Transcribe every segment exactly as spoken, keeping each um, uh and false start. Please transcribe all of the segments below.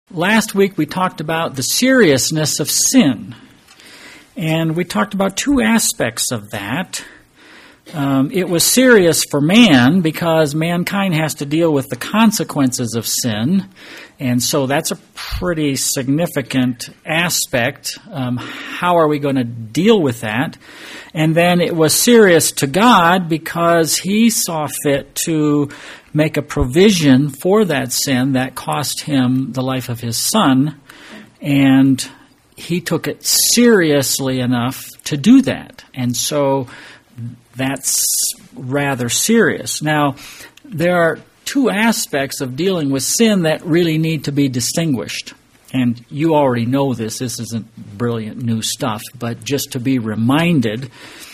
Last week we talked about the seriousness of sin, and we talked about two aspects of that. Um, it was serious for man because mankind has to deal with the consequences of sin, and so that's a pretty significant aspect. Um, how are we going to deal with that? And then it was serious to God because He saw fit to make a provision for that sin that cost Him the life of His Son, and He took it seriously enough to do that. And so that's rather serious. Now, there are two aspects of dealing with sin that really need to be distinguished. And you already know this. This isn't brilliant new stuff, but just to be reminded.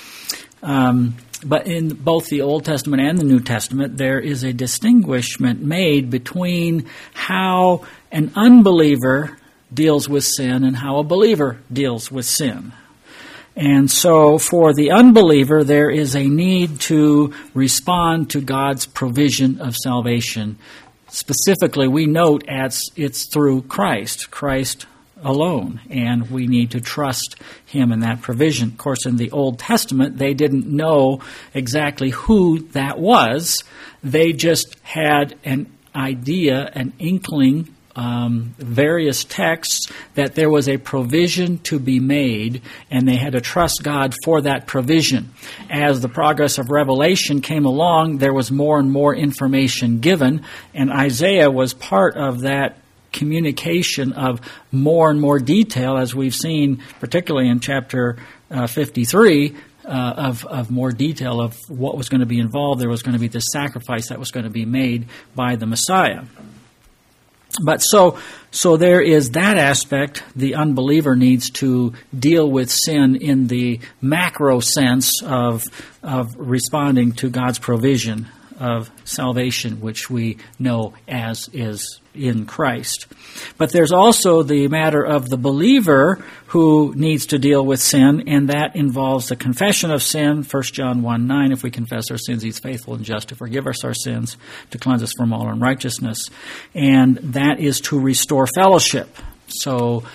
Um, but in both the Old Testament and the New Testament, there is a distinguishment made between how an unbeliever deals with sin and how a believer deals with sin. And so for the unbeliever, there is a need to respond to God's provision of salvation. Specifically, we note as it's through Christ, Christ alone, and we need to trust Him in that provision. Of course, in the Old Testament, they didn't know exactly who that was. They just had an idea, an inkling, Um, various texts that there was a provision to be made, and they had to trust God for that provision. As the progress of Revelation came along, there was more and more information given, and Isaiah was part of that communication of more and more detail, as we've seen, particularly in chapter uh, fifty-three, uh, of, of more detail of what was going to be involved. There was going to be this sacrifice that was going to be made by the Messiah. But so so there is that aspect. The unbeliever needs to deal with sin in the macro sense of of responding to God's provision of salvation, which we know as is in Christ. But there's also the matter of the believer who needs to deal with sin, and that involves the confession of sin. First John one nine, if we confess our sins, He's faithful and just to forgive us our sins, to cleanse us from all unrighteousness. And that is to restore fellowship. So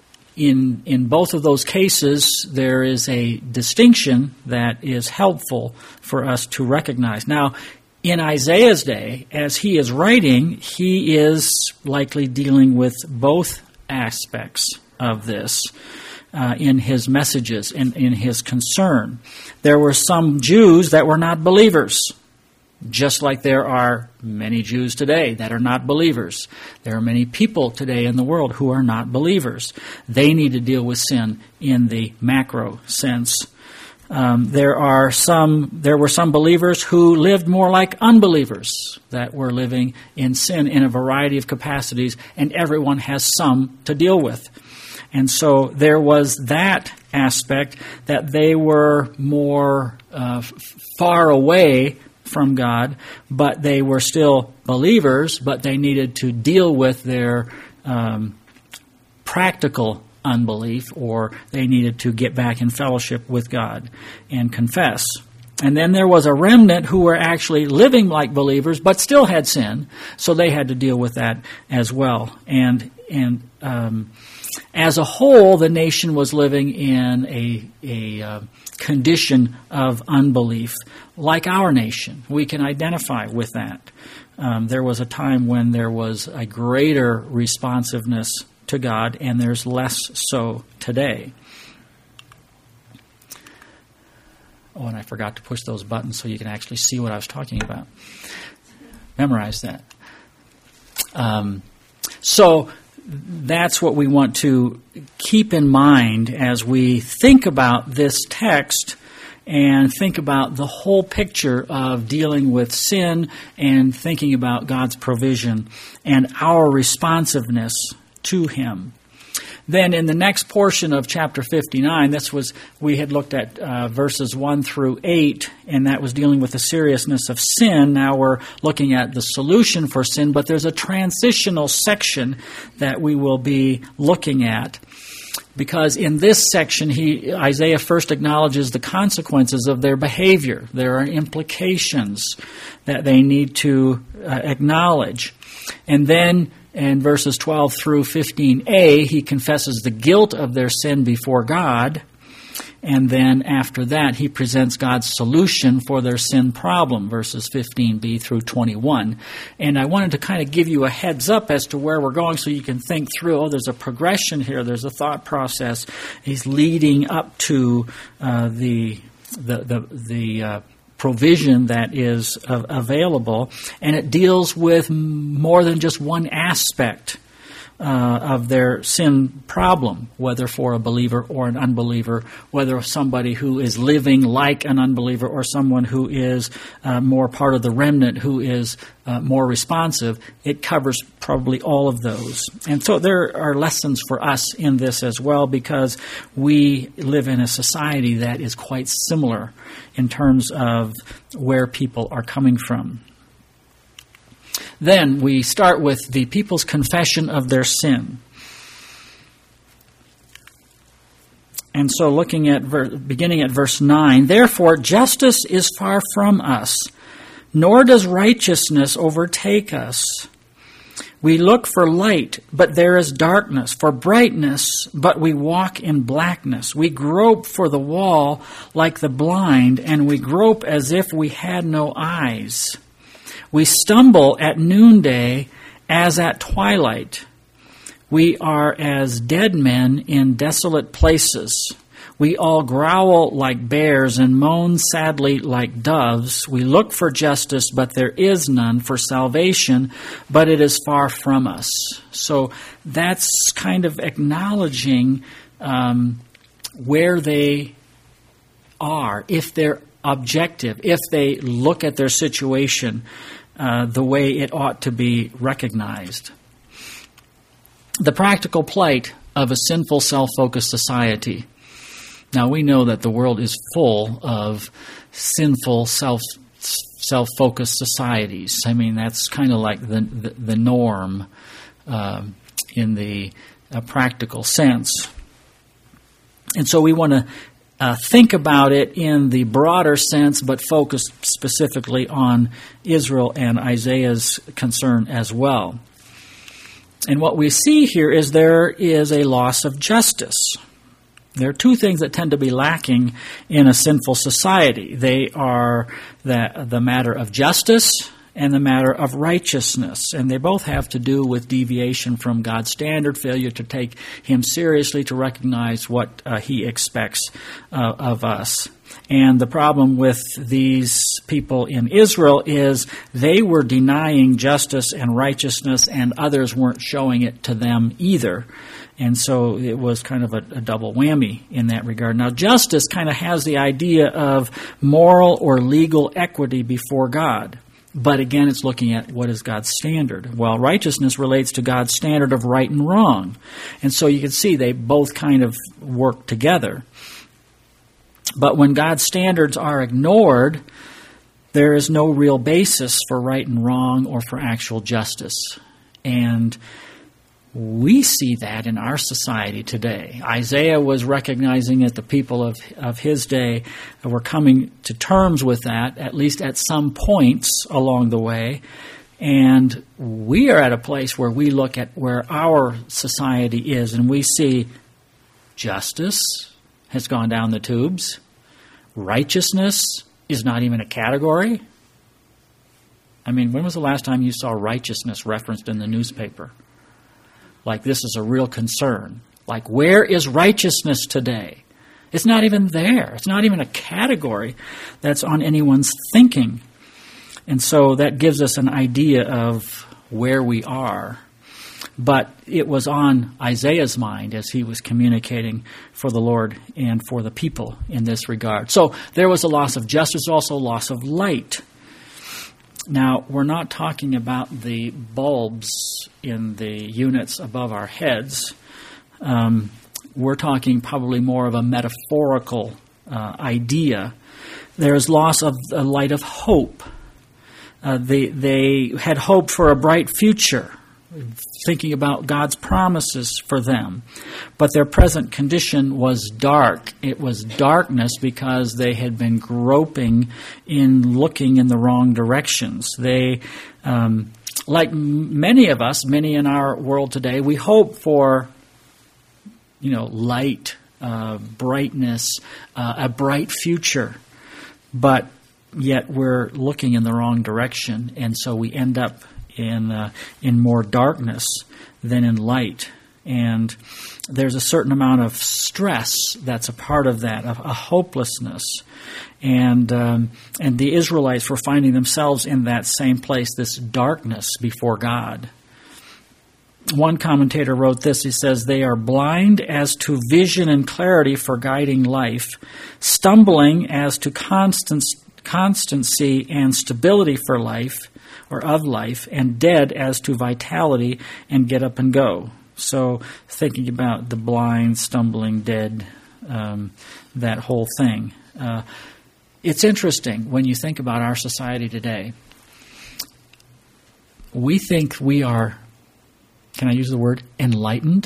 in in both of those cases, there is a distinction that is helpful for us to recognize. Now, in Isaiah's day, as he is writing, he is likely dealing with both aspects of this uh, in his messages and in his concern. There were some Jews that were not believers, just like there are many Jews today that are not believers. There are many people today in the world who are not believers. They need to deal with sin in the macro sense. Um, there are some. There were some believers who lived more like unbelievers that were living in sin in a variety of capacities, and everyone has some to deal with. And so there was that aspect that they were more uh, f- far away from God, but they were still believers, but they needed to deal with their um, practical unbelief, or they needed to get back in fellowship with God and confess. And then there was a remnant who were actually living like believers but still had sin, so they had to deal with that as well. And and um, as a whole, the nation was living in a a uh, condition of unbelief, like our nation. We can identify with that. Um, there was a time when there was a greater responsiveness to God, and there's less so today. Oh, and I forgot to push those buttons so you can actually see what I was talking about. Memorize that. Um, so that's what we want to keep in mind as we think about this text and think about the whole picture of dealing with sin and thinking about God's provision and our responsiveness to Him. Then in the next portion of chapter fifty-nine, this was, we had looked at uh, verses one through eight, and that was dealing with the seriousness of sin. Now we're looking at the solution for sin, but there's a transitional section that we will be looking at. Because in this section, he Isaiah first acknowledges the consequences of their behavior. There are implications that they need to uh, acknowledge. And then In verses twelve through fifteen a, he confesses the guilt of their sin before God. And then after that, he presents God's solution for their sin problem, verses fifteen b through twenty-one. And I wanted to kind of give you a heads up as to where we're going so you can think through, oh, there's a progression here, there's a thought process. He's leading up to uh, the the the, the uh, provision that is uh, available, and it deals with more than just one aspect Uh, of their sin problem, whether for a believer or an unbeliever, whether somebody who is living like an unbeliever or someone who is uh, more part of the remnant, who is uh, more responsive. It covers probably all of those. And so there are lessons for us in this as well, because we live in a society that is quite similar in terms of where people are coming from. Then we start with the people's confession of their sin. And so looking at, ver- beginning at verse nine, therefore justice is far from us, nor does righteousness overtake us. We look for light, but there is darkness, for brightness, but we walk in blackness. We grope for the wall like the blind, and we grope as if we had no eyes. We stumble at noonday as at twilight. We are as dead men in desolate places. We all growl like bears and moan sadly like doves. We look for justice, but there is none, for salvation, but it is far from us. So that's kind of acknowledging um, where they are, if they're objective, if they look at their situation Uh, the way it ought to be recognized. The practical plight of a sinful, self-focused society. Now, we know that the world is full of sinful, self, self-focused societies. I mean, that's kind of like the, the, the norm uh, in the uh, practical sense. And so we want to Uh, think about it in the broader sense, but focus specifically on Israel and Isaiah's concern as well. And what we see here is there is a loss of justice. There are two things that tend to be lacking in a sinful society. They are the, the matter of justice and the matter of righteousness. And they both have to do with deviation from God's standard, failure to take Him seriously, to recognize what uh, He expects uh, of us. And the problem with these people in Israel is they were denying justice and righteousness, and others weren't showing it to them either. And so it was kind of a, a double whammy in that regard. Now, justice kind of has the idea of moral or legal equity before God. But again, it's looking at what is God's standard. Well, righteousness relates to God's standard of right and wrong. And so you can see they both kind of work together. But when God's standards are ignored, there is no real basis for right and wrong or for actual justice. And we see that in our society today. Isaiah was recognizing that the people of, of his day were coming to terms with that, at least at some points along the way. And we are at a place where we look at where our society is, and we see justice has gone down the tubes. Righteousness is not even a category. I mean, when was the last time you saw righteousness referenced in the newspaper? Like, this is a real concern. Like, where is righteousness today? It's not even there. It's not even a category that's on anyone's thinking. And so that gives us an idea of where we are. But it was on Isaiah's mind as he was communicating for the Lord and for the people in this regard. So there was a loss of justice, also loss of light. Now, we're not talking about the bulbs in the units above our heads. Um, we're talking probably more of a metaphorical uh, idea. There is loss of the light of hope. Uh, they, they had hope for a bright future, thinking about God's promises for them. But their present condition was dark. It was darkness because they had been groping in looking in the wrong directions. They um, like many of us, many in our world today, we hope for, you know, light, uh, brightness, uh, a bright future. But yet we're looking in the wrong direction, and so we end up in uh, in more darkness than in light. And there's a certain amount of stress that's a part of that, a, a hopelessness. And um, and the Israelites were finding themselves in that same place, this darkness before God. One commentator wrote this. He says, "They are blind as to vision and clarity for guiding life, stumbling as to constant, constancy and stability for life, or of life, and dead as to vitality and get up and go." So thinking about the blind, stumbling, dead, um, that whole thing. Uh, it's interesting when you think about our society today. We think we are, can I use the word, enlightened?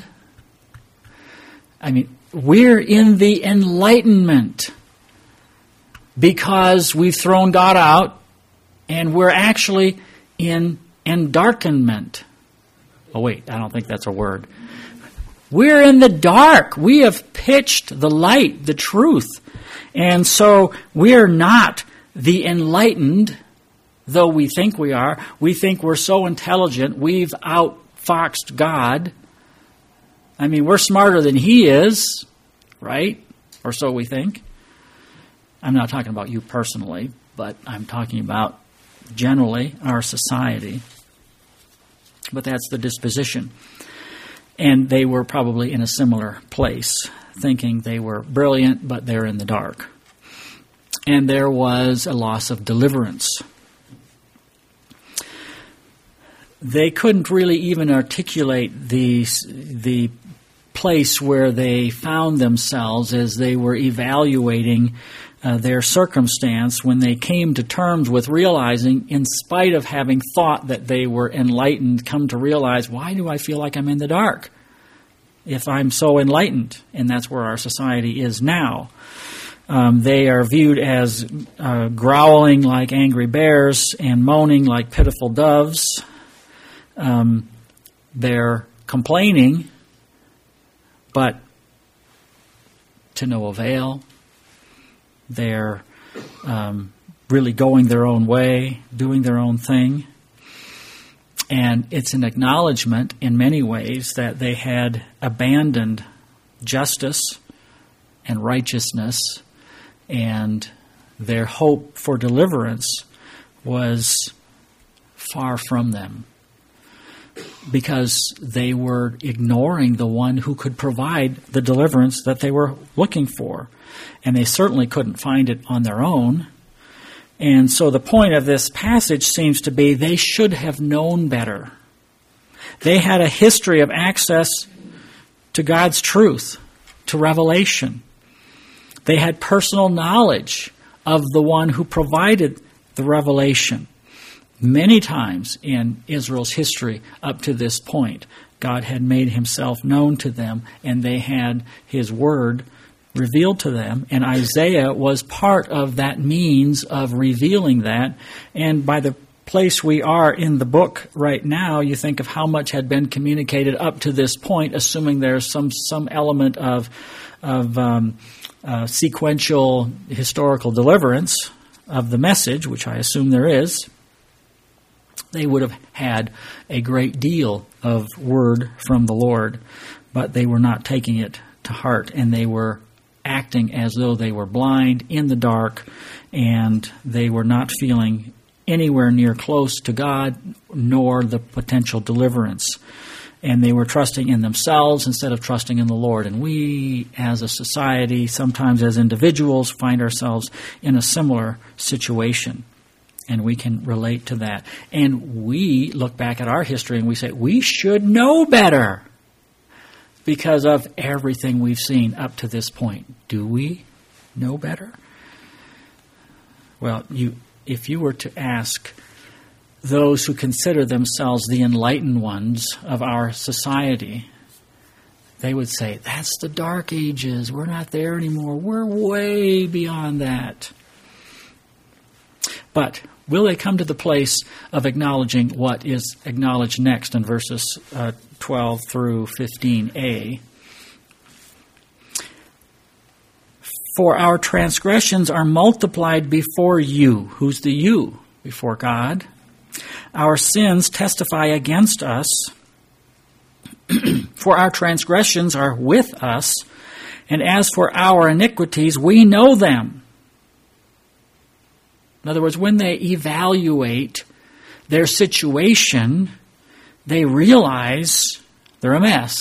I mean, we're in the Enlightenment because we've thrown God out, and we're actually in endarkenment. Oh, wait, I don't think that's a word. We're in the dark. We have pitched the light, the truth. And so we're not the enlightened, though we think we are. We think we're so intelligent, we've outfoxed God. I mean, we're smarter than He is, right? Or so we think. I'm not talking about you personally, but I'm talking about generally our society. But that's the disposition. And they were probably in a similar place, thinking they were brilliant, but they're in the dark. And there was a loss of deliverance. They couldn't really even articulate the, the place where they found themselves as they were evaluating Uh, their circumstance when they came to terms with realizing, in spite of having thought that they were enlightened, come to realize, why do I feel like I'm in the dark if I'm so enlightened? And that's where our society is now. Um, they are viewed as uh, growling like angry bears and moaning like pitiful doves. Um, they're complaining, but to no avail. They're um, really going their own way, doing their own thing. And it's an acknowledgement in many ways that they had abandoned justice and righteousness, and their hope for deliverance was far from them because they were ignoring the one who could provide the deliverance that they were looking for. And they certainly couldn't find it on their own. And so the point of this passage seems to be they should have known better. They had a history of access to God's truth, to revelation. They had personal knowledge of the one who provided the revelation. Many times in Israel's history up to this point, God had made Himself known to them, and they had His word revealed to them, and Isaiah was part of that means of revealing that. And by the place we are in the book right now, you think of how much had been communicated up to this point, assuming there's some some element of of um, uh, sequential historical deliverance of the message, which I assume there is. They would have had a great deal of word from the Lord, but they were not taking it to heart, and they were acting as though they were blind, in the dark, and they were not feeling anywhere near close to God, nor the potential deliverance. And they were trusting in themselves instead of trusting in the Lord. And we, as a society, sometimes as individuals, find ourselves in a similar situation. And we can relate to that. And we look back at our history and we say, we should know better because of everything we've seen up to this point. Do we know better? Well, you, if you were to ask those who consider themselves the enlightened ones of our society, they would say, that's the dark ages. We're not there anymore. We're way beyond that. But will they come to the place of acknowledging what is acknowledged next in verses uh, twelve through fifteen a? For our transgressions are multiplied before you. Who's the you? Before God. Our sins testify against us. For our transgressions are with us, and as for our iniquities, we know them. In other words, when they evaluate their situation, they realize they're a mess.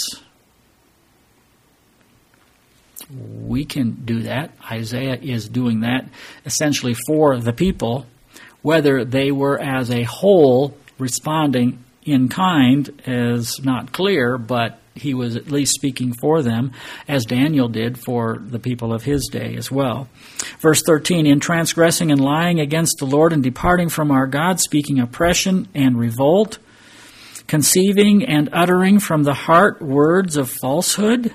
We can do that. Isaiah is doing that essentially for the people, whether they were as a whole responding in kind is not clear, but he was at least speaking for them, as Daniel did for the people of his day as well. Verse thirteen, in transgressing and lying against the Lord and departing from our God, speaking oppression and revolt, conceiving and uttering from the heart words of falsehood.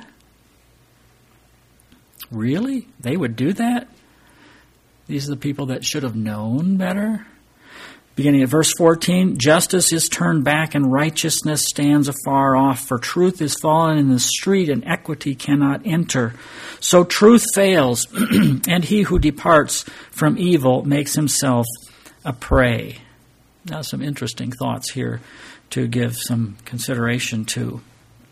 Really? They would do that? These are the people that should have known better? Beginning at verse fourteen, justice is turned back and righteousness stands afar off, for truth is fallen in the street and equity cannot enter. So truth fails, and he who departs from evil makes himself a prey. Now some interesting thoughts here to give some consideration to.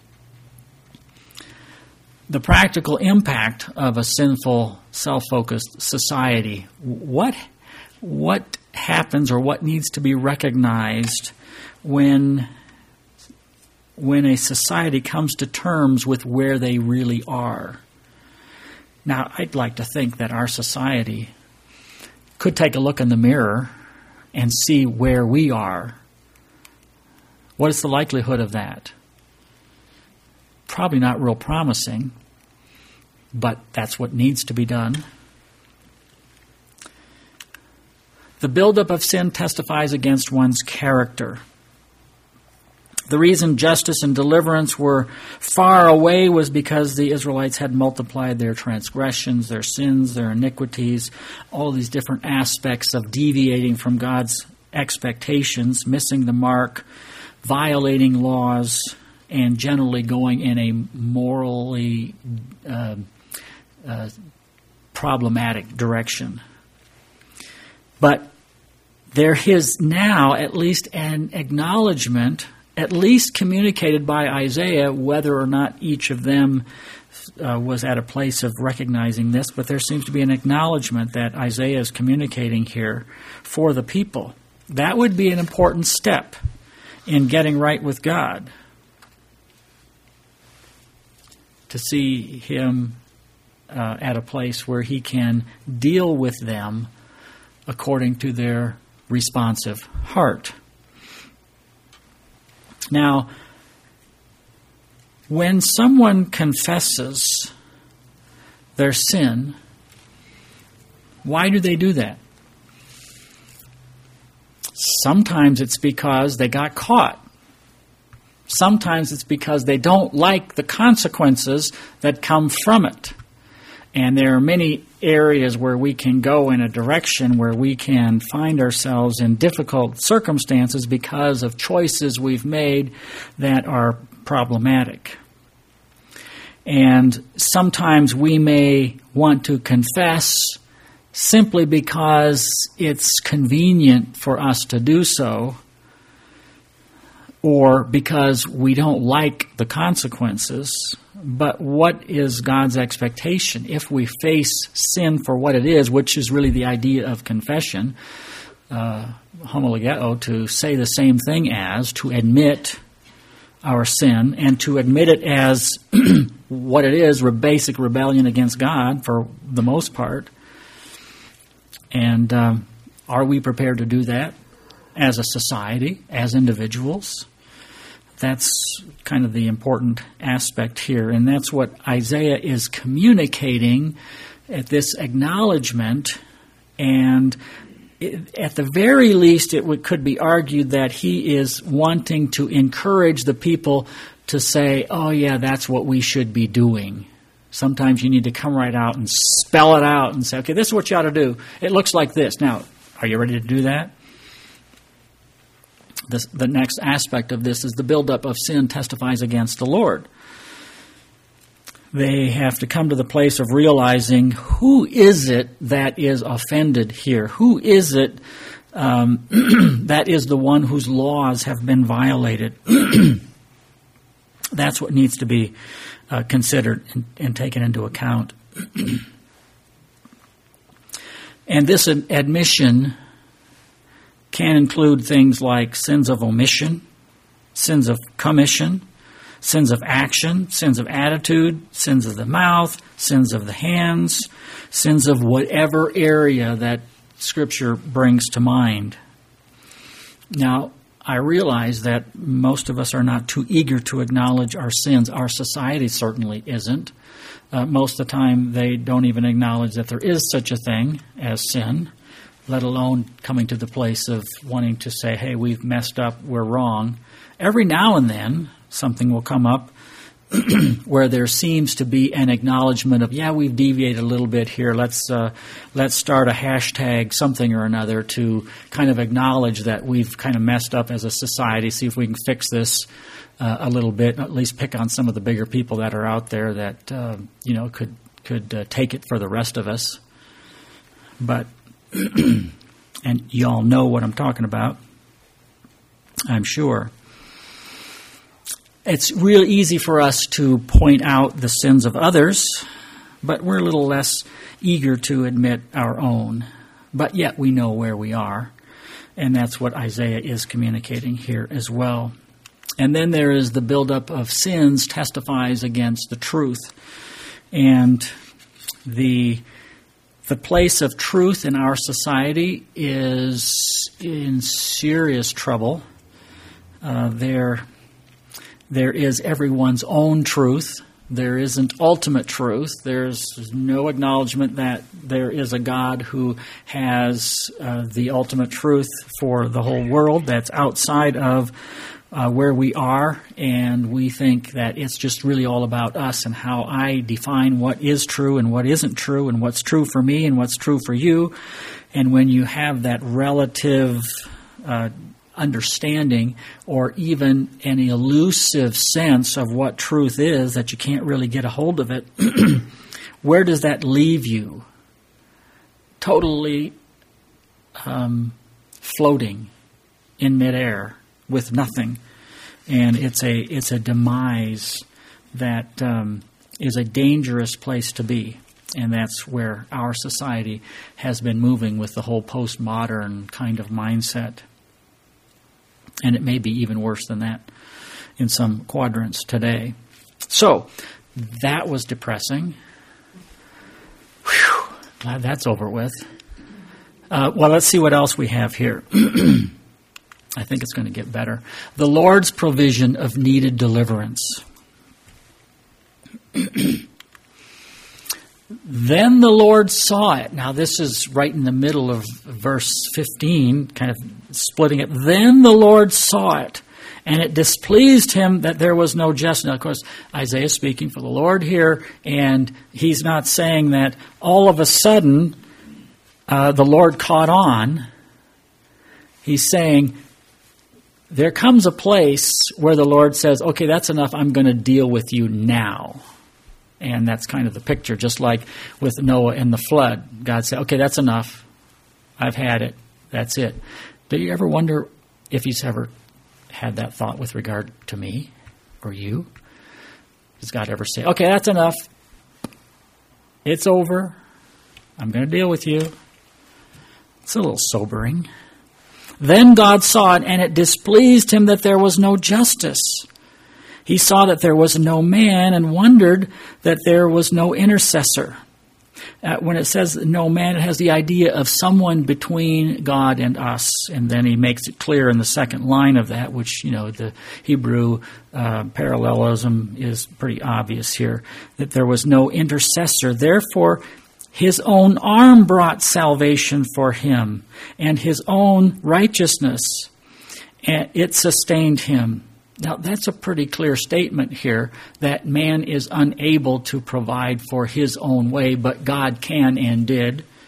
The practical impact of a sinful, self-focused society. What, what happens or what needs to be recognized when, when a society comes to terms with where they really are? Now, I'd like to think that our society could take a look in the mirror and see where we are. What is the likelihood of that? Probably not real promising, but that's what needs to be done. The buildup of sin testifies against one's character. The reason justice and deliverance were far away was because the Israelites had multiplied their transgressions, their sins, their iniquities, all these different aspects of deviating from God's expectations, missing the mark, violating laws, and generally going in a morally uh, uh, problematic direction. But there is now at least an acknowledgement, at least communicated by Isaiah, whether or not each of them uh, was at a place of recognizing this, but there seems to be an acknowledgement that Isaiah is communicating here for the people. That would be an important step in getting right with God. To see him uh, at a place where he can deal with them according to their responsive heart. Now, when someone confesses their sin, why do they do that? Sometimes it's because they got caught. Sometimes it's because they don't like the consequences that come from it. And there are many areas where we can go in a direction where we can find ourselves in difficult circumstances because of choices we've made that are problematic. And sometimes we may want to confess simply because it's convenient for us to do so, or because we don't like the consequences. But what is God's expectation? If we face sin for what it is, which is really the idea of confession, uh, homologeo, to say the same thing as, to admit our sin, and to admit it as what it is, basic rebellion against God for the most part. And um, are we prepared to do that as a society, as individuals? That's kind of the important aspect here, and that's what Isaiah is communicating at this acknowledgement. And it, at the very least, it would, could be argued that he is wanting to encourage the people to say, oh yeah, that's what we should be doing. Sometimes you need to come right out and spell it out and say, okay, this is what you ought to do. It looks like this. Now, Are you ready to do that? This, the next aspect of this is the buildup of sin testifies against the Lord. They have to come to the place of realizing, who is it that is offended here? Who is it um, that is the one whose laws have been violated? That's what needs to be uh, considered and, and taken into account. And this admission can include things like sins of omission, sins of commission, sins of action, sins of attitude, sins of the mouth, sins of the hands, sins of whatever area that Scripture brings to mind. Now, I realize that most of us are not too eager to acknowledge our sins. Our society certainly isn't. Uh, most of the time, they don't even acknowledge that there is such a thing as sin, let alone coming to the place of wanting to say, hey, we've messed up, we're wrong. Every now and then, something will come up where there seems to be an acknowledgement of, yeah, we've deviated a little bit here. Let's uh, let's start a hashtag something or another to kind of acknowledge that we've kind of messed up as a society, see if we can fix this uh, a little bit, at least pick on some of the bigger people that are out there that, uh, you know, could, could uh, take it for the rest of us. But, and you all know what I'm talking about, I'm sure. It's real easy for us to point out the sins of others, but we're a little less eager to admit our own. But yet we know where we are, and that's what Isaiah is communicating here as well. And then there is the buildup of sins testifies against the truth. And the the place of truth in our society is in serious trouble. Uh, there... There is everyone's own truth. There isn't ultimate truth. There's no acknowledgement that there is a God who has uh, the ultimate truth for the whole world that's outside of uh, where we are. And we think that it's just really all about us and how I define what is true and what isn't true and what's true for me and what's true for you. And when you have that relative uh understanding or even an elusive sense of what truth is that you can't really get a hold of it, where does that leave you? Totally um, floating in midair with nothing. And it's a it's a demise that um, is a dangerous place to be. And that's where our society has been moving with the whole postmodern kind of mindset. And it may be even worse than that in some quadrants today. So, that was depressing. Whew, glad that's over with. Uh, well, let's see what else we have here. I think it's going to get better. The Lord's provision of needed deliverance. Then the Lord saw it. Now, this is right in the middle of verse fifteen, kind of splitting it. Then the Lord saw it, and it displeased him that there was no justice. Now, of course, Isaiah is speaking for the Lord here, and he's not saying that all of a sudden uh, the Lord caught on. He's saying there comes a place where the Lord says, okay, that's enough. I'm going to deal with you now. And that's kind of the picture, just like with Noah and the flood. God said, okay, that's enough. I've had it. That's it. Do you ever wonder if he's ever had that thought with regard to me or you? Does God ever say, okay, that's enough. It's over. I'm going to deal with you. It's a little sobering. Then God saw it, and it displeased him that there was no justice. He saw that there was no man and wondered that there was no intercessor. Uh, when it says no man, it has the idea of someone between God and us. And then he makes it clear in the second line of that, which, you know, the Hebrew uh, parallelism is pretty obvious here, that there was no intercessor. Therefore, his own arm brought salvation for him, and his own righteousness, and it sustained him. Now, that's a pretty clear statement here that man is unable to provide for his own way, but God can and did.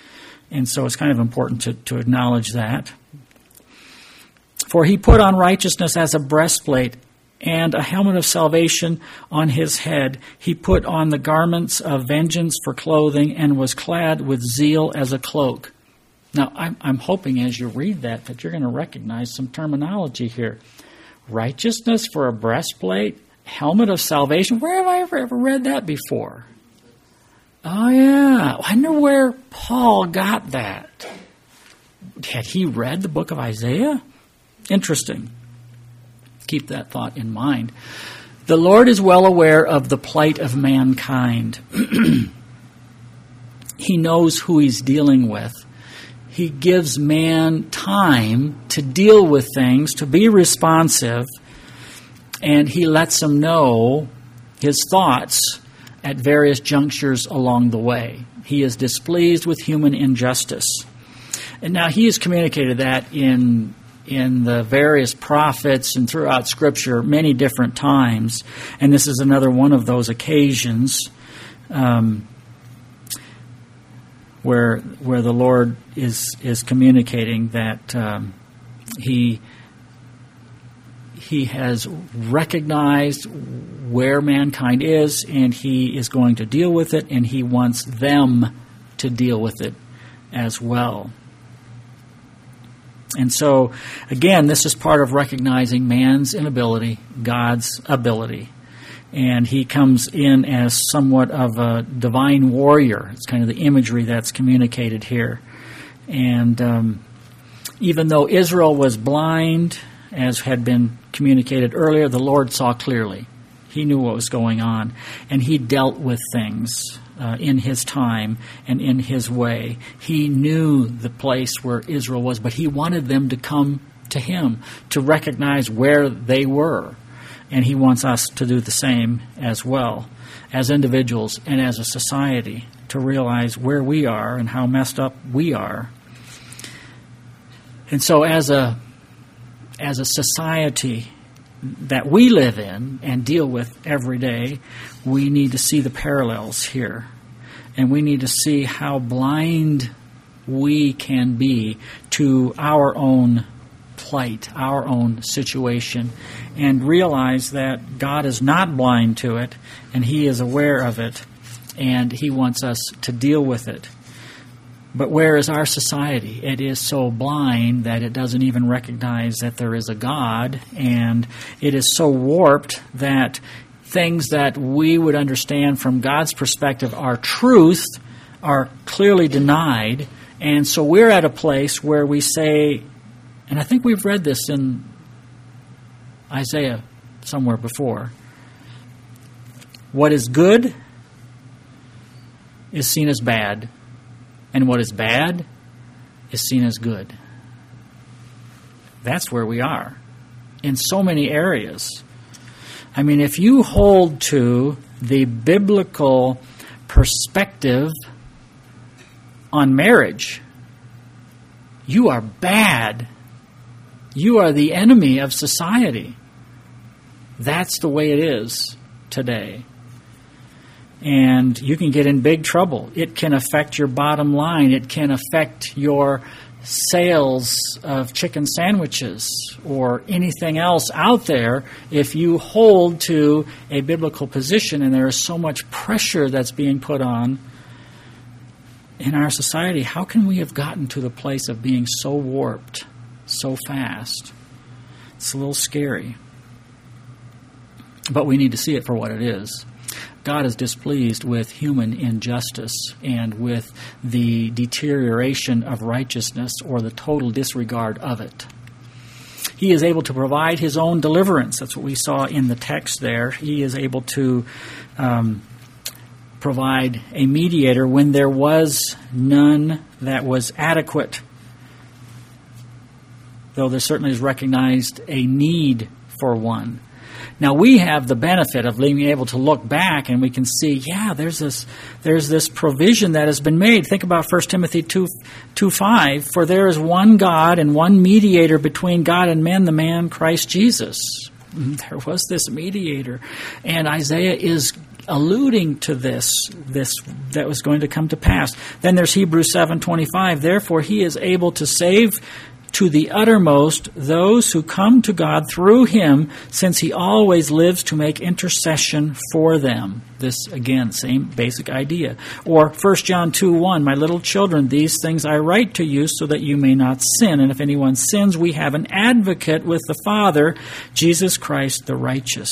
And so it's kind of important to, to acknowledge that. For he put on righteousness as a breastplate and a helmet of salvation on his head. He put on the garments of vengeance for clothing and was clad with zeal as a cloak. Now, I'm, I'm hoping as you read that that you're going to recognize some terminology here. Righteousness for a breastplate, helmet of salvation. Where have I ever, ever read that before? Oh, yeah. I wonder where Paul got that. Had he read the book of Isaiah? Interesting. Keep that thought in mind. The Lord is well aware of the plight of mankind. He knows who he's dealing with. He gives man time to deal with things, to be responsive, and he lets them know his thoughts at various junctures along the way. He is displeased with human injustice. And now he has communicated that in in the various prophets and throughout Scripture many different times. And this is another one of those occasions um, where where the Lord is is communicating that um, he he has recognized where mankind is, and he is going to deal with it, and he wants them to deal with it as well. And so, again, this is part of recognizing man's inability, God's ability. And he comes in as somewhat of a divine warrior. It's kind of the imagery that's communicated here. And um, even though Israel was blind, as had been communicated earlier, the Lord saw clearly. He knew what was going on. And he dealt with things Uh, in his time and in his way. He knew the place where Israel was, but he wanted them to come to him, to recognize where they were. And he wants us to do the same as well, as individuals and as a society, to realize where we are and how messed up we are. And so as a as a society that we live in and deal with every day, we need to see the parallels here. And we need to see how blind we can be to our own plight, our own situation, and realize that God is not blind to it, and he is aware of it, and he wants us to deal with it. But where is our society? It is so blind that it doesn't even recognize that there is a God, and it is so warped that things that we would understand from God's perspective are truth are clearly denied. And so we're at a place where we say, and I think we've read this in Isaiah somewhere before, what is good is seen as bad, and what is bad is seen as good. That's where we are in so many areas. I mean, if you hold to the biblical perspective on marriage, you are bad. You are the enemy of society. That's the way it is today. And you can get in big trouble. It can affect your bottom line. It can affect your sales of chicken sandwiches or anything else out there if you hold to a biblical position, and there is so much pressure that's being put on in our society. How can we have gotten to the place of being so warped so fast? It's a little scary. But we need to see it for what it is. God is displeased with human injustice and with the deterioration of righteousness or the total disregard of it. He is able to provide his own deliverance. That's what we saw in the text there. He is able to um, provide a mediator when there was none that was adequate, though there certainly is recognized a need for one. Now, we have the benefit of being able to look back and we can see, yeah, there's this there's this provision that has been made. Think about First Timothy two, two five. For there is one God and one mediator between God and men, the man Christ Jesus. There was this mediator. And Isaiah is alluding to this, this that was going to come to pass. Then there's Hebrews seven twenty-five. Therefore, he is able to save to the uttermost those who come to God through him, since he always lives to make intercession for them. This, again, same basic idea. Or First John two one, my little children, these things I write to you so that you may not sin. And if anyone sins, we have an advocate with the Father, Jesus Christ the righteous.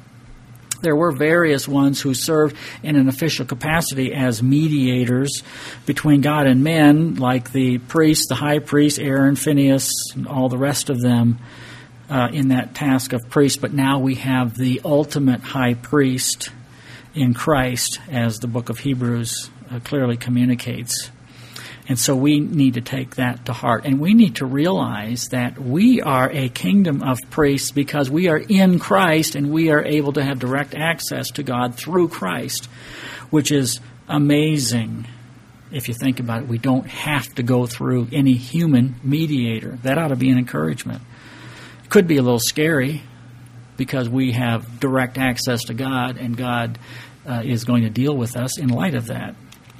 There were various ones who served in an official capacity as mediators between God and men, like the priest, the high priest, Aaron, Phinehas, and all the rest of them uh, in that task of priest. But now we have the ultimate high priest in Christ, as the book of Hebrews uh, clearly communicates. And so we need to take that to heart. And we need to realize that we are a kingdom of priests because we are in Christ and we are able to have direct access to God through Christ, which is amazing. If you think about it, we don't have to go through any human mediator. That ought to be an encouragement. It could be a little scary because we have direct access to God and God uh, is going to deal with us in light of that.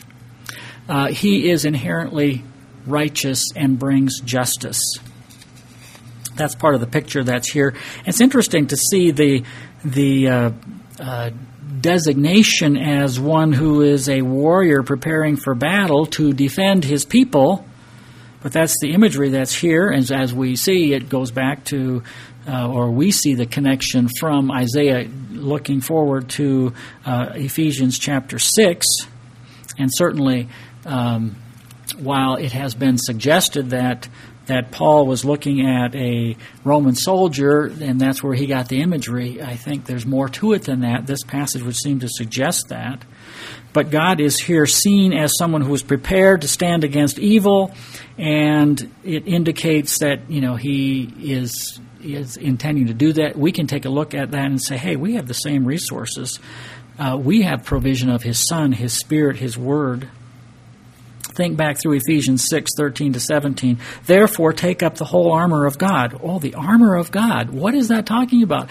Uh, he is inherently righteous and brings justice. That's part of the picture that's here. It's interesting to see the the uh, uh, designation as one who is a warrior preparing for battle to defend his people. But that's the imagery that's here. And as we see, it goes back to, uh, or we see the connection from Isaiah looking forward to uh, Ephesians chapter six. And certainly, Um, while it has been suggested that that Paul was looking at a Roman soldier and that's where he got the imagery, I think there's more to it than that. This passage would seem to suggest that. But God is here seen as someone who is prepared to stand against evil, and it indicates that, you know, he is is intending to do that. We can take a look at that and say, hey, we have the same resources. Uh, we have provision of his Son, his Spirit, his Word. Think back through Ephesians six thirteen to seventeen. Therefore, take up the whole armor of God. Oh, the armor of God. What is that talking about?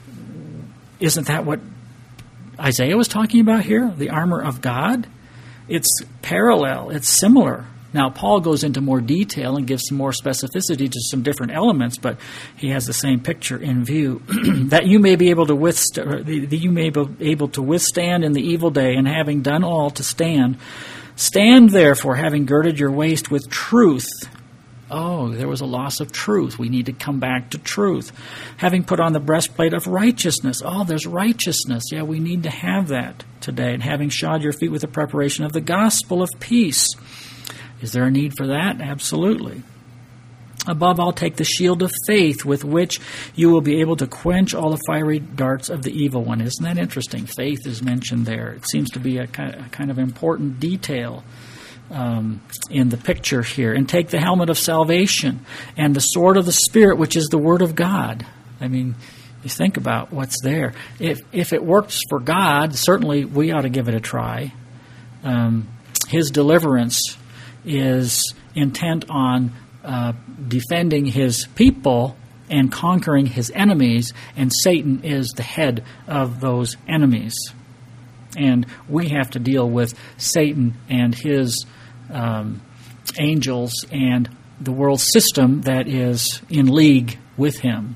Isn't that what Isaiah was talking about here? The armor of God? It's parallel. It's similar. Now, Paul goes into more detail and gives some more specificity to some different elements, but he has the same picture in view. That you may be able to withstand, that you may be able to withstand in the evil day, and having done all to stand. Stand therefore, having girded your waist with truth. Oh, there was a loss of truth. We need to come back to truth. Having put on the breastplate of righteousness. Oh, there's righteousness. Yeah, we need to have that today. And having shod your feet with the preparation of the gospel of peace. Is there a need for that? Absolutely. Above all, take the shield of faith with which you will be able to quench all the fiery darts of the evil one. Isn't that interesting? Faith is mentioned there. It seems to be a kind of important detail um, in the picture here. And take the helmet of salvation and the sword of the Spirit, which is the Word of God. I mean, you think about what's there. If, if it works for God, certainly we ought to give it a try. Um, his deliverance is intent on Uh, defending his people and conquering his enemies, and Satan is the head of those enemies. And we have to deal with Satan and his um, angels and the world system that is in league with him.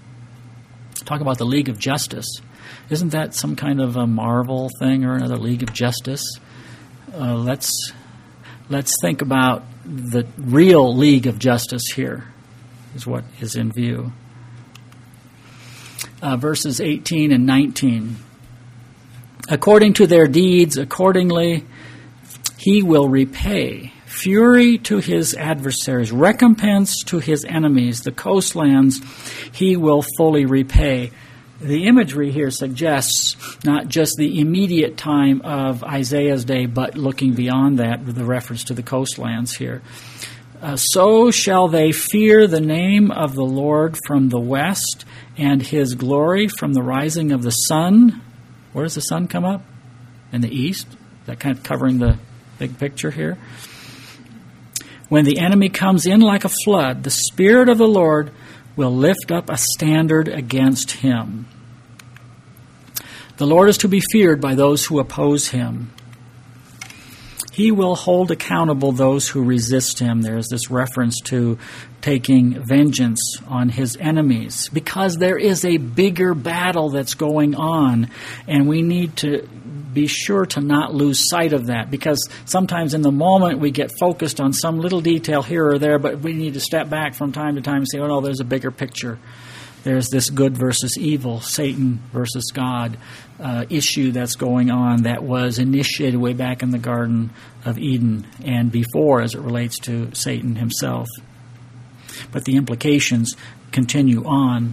Talk about the League of Justice. Isn't that some kind of a Marvel thing or another League of Justice? Uh, let's let's think about the real League of Justice here is what is in view. Uh, verses eighteen and nineteen. According to their deeds, accordingly, he will repay. Fury to his adversaries, recompense to his enemies, the coastlands he will fully repay. The imagery here suggests not just the immediate time of Isaiah's day, but looking beyond that with the reference to the coastlands here. Uh, so shall they fear the name of the Lord from the west, and his glory from the rising of the sun. Where does the sun come up? In the east? Is that kind of covering the big picture here? When the enemy comes in like a flood, the Spirit of the Lord will lift up a standard against him. The Lord is to be feared by those who oppose him. He will hold accountable those who resist him. There's this reference to taking vengeance on his enemies, because there is a bigger battle that's going on, and we need to be sure to not lose sight of that, because sometimes in the moment we get focused on some little detail here or there, but we need to step back from time to time and say, oh no, there's a bigger picture. There's this good versus evil, Satan versus God uh, issue that's going on that was initiated way back in the Garden of Eden and before, as it relates to Satan himself. But the implications continue on.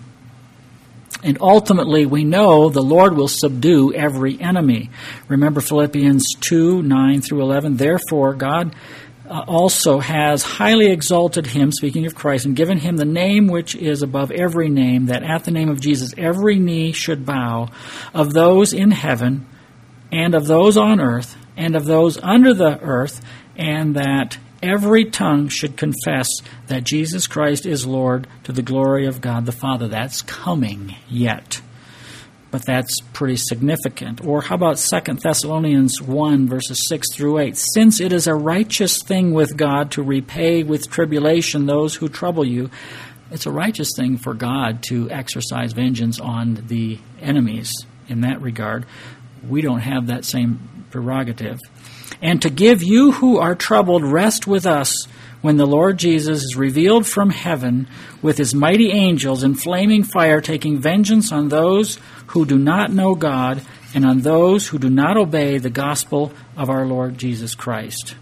And ultimately, we know the Lord will subdue every enemy. Remember Philippians two, nine through eleven. Therefore, God Uh, also has highly exalted him, speaking of Christ, and given him the name which is above every name, that at the name of Jesus every knee should bow, of those in heaven, and of those on earth, and of those under the earth, and that every tongue should confess that Jesus Christ is Lord, to the glory of God the Father. That's coming yet. But that's pretty significant. Or how about Second Thessalonians one, verses six through eight? Since it is a righteous thing with God to repay with tribulation those who trouble you, it's a righteous thing for God to exercise vengeance on the enemies in that regard. We don't have that same prerogative. And to give you who are troubled rest with us when the Lord Jesus is revealed from heaven with his mighty angels in flaming fire, taking vengeance on those who do not know God and on those who do not obey the gospel of our Lord Jesus Christ.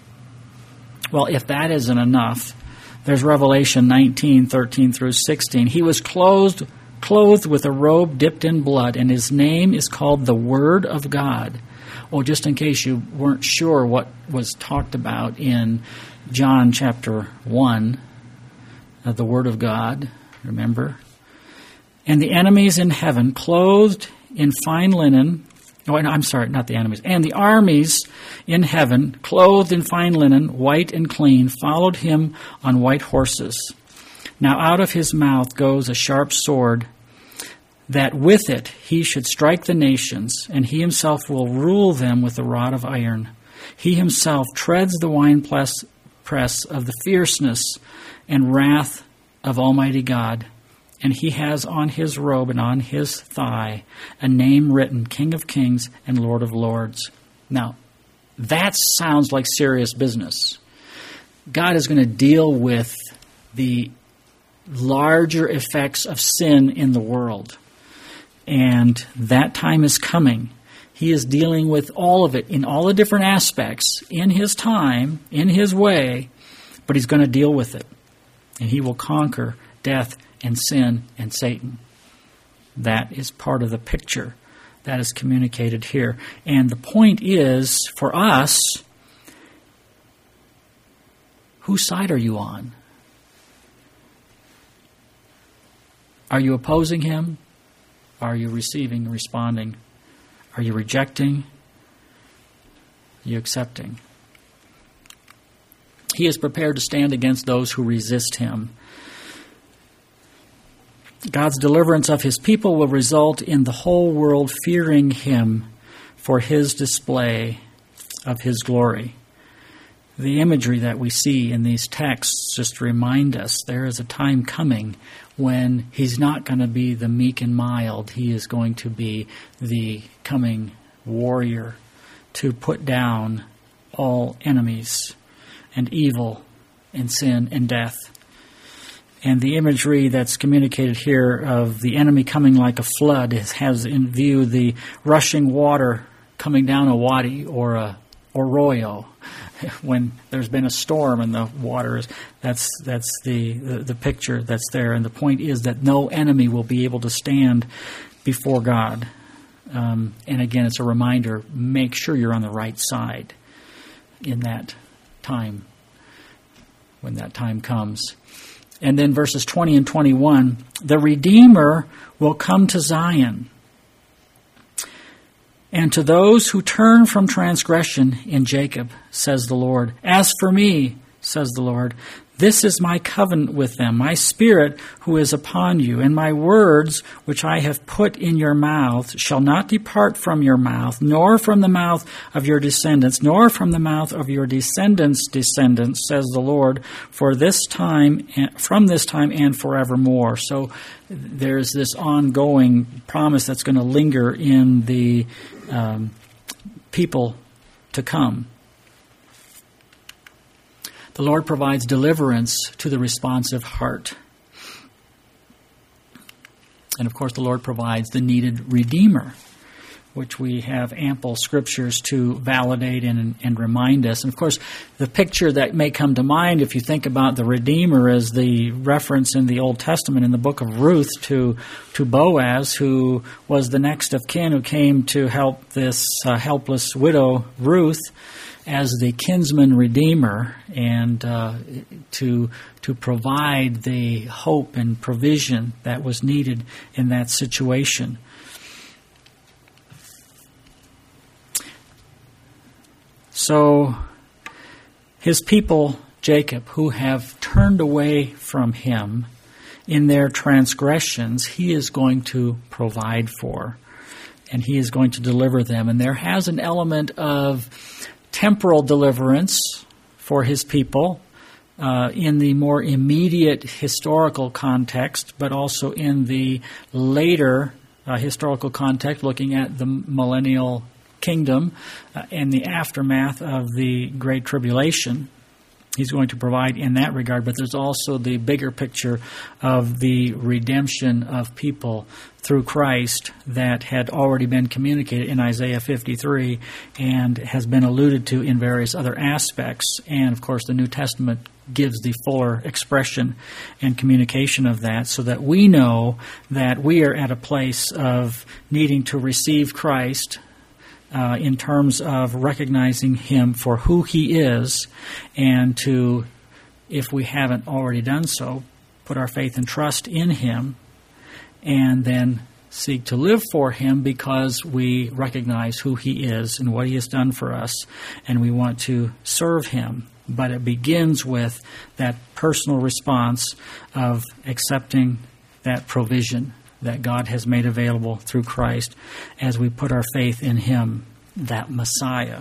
Well, if that isn't enough, there's Revelation nineteen, thirteen through sixteen. He was clothed, clothed with a robe dipped in blood, and his name is called the Word of God. Oh, just in case you weren't sure what was talked about in John chapter one, uh, the Word of God, remember? And the enemies in heaven, clothed in fine linen, oh, I'm sorry, not the enemies, and the armies in heaven, clothed in fine linen, white and clean, followed him on white horses. Now out of his mouth goes a sharp sword, that with it he should strike the nations, and he himself will rule them with a rod of iron. He himself treads the winepress press of the fierceness and wrath of Almighty God. And he has on his robe and on his thigh a name written, King of Kings and Lord of Lords. Now, that sounds like serious business. God is going to deal with the larger effects of sin in the world. And that time is coming. He is dealing with all of it in all the different aspects in his time, in his way, but he's going to deal with it. And he will conquer death and sin and Satan. That is part of the picture that is communicated here. And the point is, for us, whose side are you on? Are you opposing him? Are you receiving and responding? Are you rejecting? Are you accepting? He is prepared to stand against those who resist him. God's deliverance of his people will result in the whole world fearing him for his display of his glory. The imagery that we see in these texts just remind us there is a time coming when he's not going to be the meek and mild. He is going to be the coming warrior to put down all enemies and evil and sin and death. And the imagery that's communicated here of the enemy coming like a flood has in view the rushing water coming down a wadi or a arroyo. When there's been a storm and the water is, that's that's the, the, the picture that's there. And the point is that no enemy will be able to stand before God. Um, and again, it's a reminder, make sure you're on the right side in that time, when that time comes. And then verses twenty and twenty-one, the Redeemer will come to Zion, and to those who turn from transgression in Jacob, says the Lord. As for me, says the Lord. This is my covenant with them, my Spirit who is upon you, and my words which I have put in your mouth shall not depart from your mouth, nor from the mouth of your descendants, nor from the mouth of your descendants' descendants, says the Lord, for this time, from this time and forevermore. So there's this ongoing promise that's going to linger in the um, people to come. The Lord provides deliverance to the responsive heart. And of course, the Lord provides the needed Redeemer, which we have ample scriptures to validate and, and remind us. And of course, the picture that may come to mind if you think about the Redeemer is the reference in the Old Testament in the book of Ruth to, to Boaz, who was the next of kin who came to help this uh, helpless widow, Ruth, as the kinsman redeemer, and uh, to to provide the hope and provision that was needed in that situation. So his people, Jacob, who have turned away from him in their transgressions, he is going to provide for, and he is going to deliver them. And there has an element of temporal deliverance for his people uh, in the more immediate historical context, but also in the later uh, historical context, looking at the millennial kingdom uh, and the aftermath of the Great Tribulation. He's going to provide in that regard, but there's also the bigger picture of the redemption of people through Christ that had already been communicated in Isaiah fifty-three and has been alluded to in various other aspects. And, of course, the New Testament gives the fuller expression and communication of that, so that we know that we are at a place of needing to receive Christ Uh, in terms of recognizing him for who he is, and to, if we haven't already done so, put our faith and trust in him, and then seek to live for him because we recognize who he is and what he has done for us, and we want to serve him. But it begins with that personal response of accepting that provision that God has made available through Christ as we put our faith in him, that Messiah.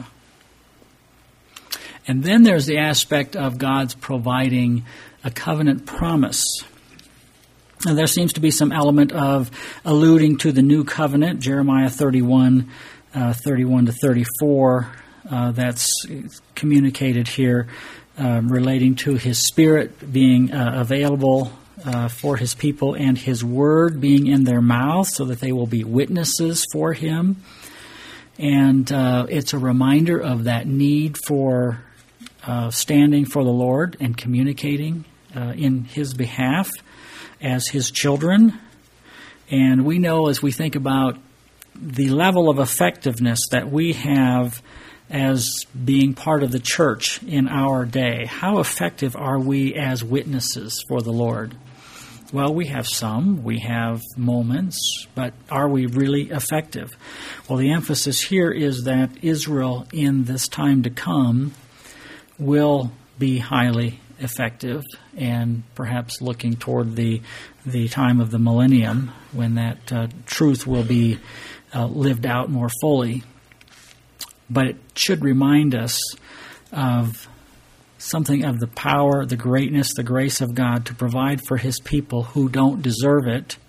And then there's the aspect of God's providing a covenant promise. And there seems to be some element of alluding to the new covenant, Jeremiah thirty-one, uh, thirty-one to thirty-four, uh, that's communicated here, uh, relating to his Spirit being uh, available Uh, for his people, and his word being in their mouth so that they will be witnesses for him. And uh, it's a reminder of that need for uh, standing for the Lord and communicating uh, in his behalf as his children. And we know, as we think about the level of effectiveness that we have as being part of the church in our day, how effective are we as witnesses for the Lord? Well, we have some, we have moments, but are we really effective? Well, the emphasis here is that Israel in this time to come will be highly effective, and perhaps looking toward the the time of the millennium when that uh, truth will be uh, lived out more fully. But it should remind us of something of the power, the greatness, the grace of God to provide for his people who don't deserve it.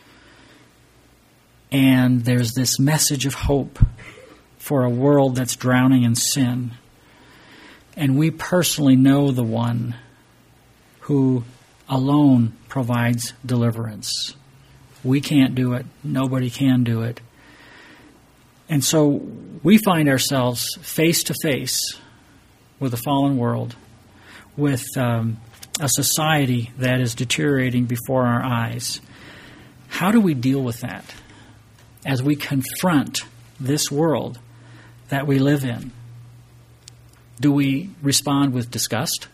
And there's this message of hope for a world that's drowning in sin. And we personally know the one who alone provides deliverance. We can't do it. Nobody can do it. And so we find ourselves face to face with a fallen world, with um, a society that is deteriorating before our eyes. How do we deal with that as we confront this world that we live in? Do we respond with disgust?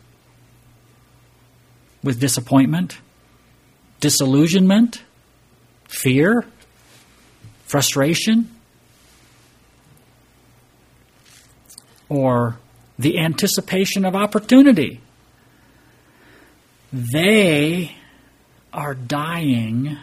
With disappointment? Disillusionment? Fear? Frustration? Or the anticipation of opportunity They are dying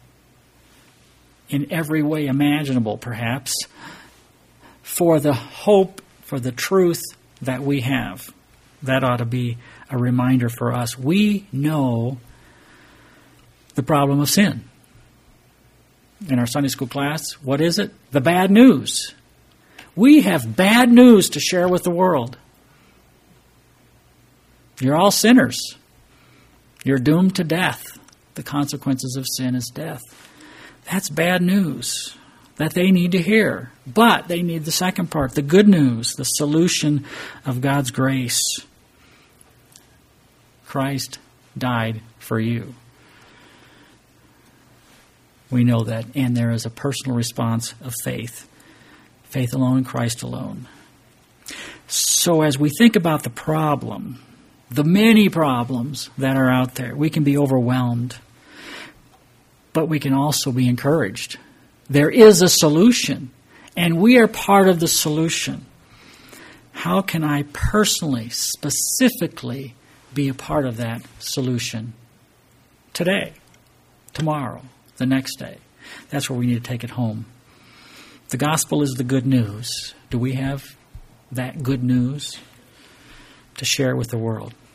in every way imaginable, perhaps, for the hope, for the truth that we have. That ought to be a reminder for us. We know the problem of sin. In our Sunday school class, what is it? The bad news. We have bad news to share with the world. You're all sinners. You're doomed to death. The consequences of sin is death. That's bad news that they need to hear. But they need the second part, the good news, the solution of God's grace. Christ died for you. We know that, and there is a personal response of faith. Faith alone in Christ alone. So as we think about the problem, the many problems that are out there, we can be overwhelmed, but we can also be encouraged. There is a solution, and we are part of the solution. How can I personally, specifically, be a part of that solution today, tomorrow, the next day? That's where we need to take it home. The gospel is the good news. Do we have that good news to share with the world?